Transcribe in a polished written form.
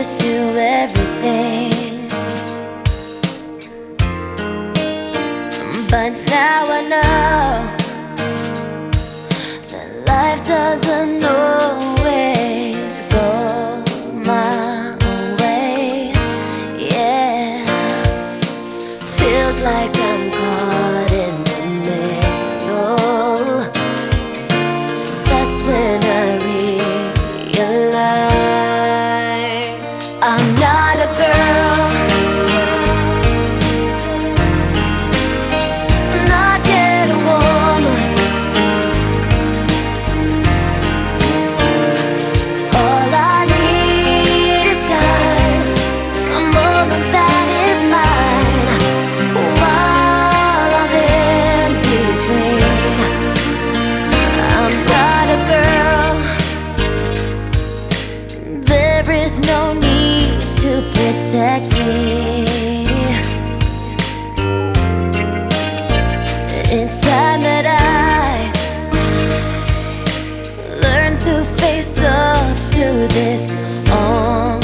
answers to everything, but now I know that life doesn't always go my way. Yeah, feels like I'm caught in the middle. That's when I realize I'm not a girl, not yet a woman. All I need is time, a moment that is mine, while I'm in between. I'm not a girl, there is no need to protect me. It's time that I learn to face up to this on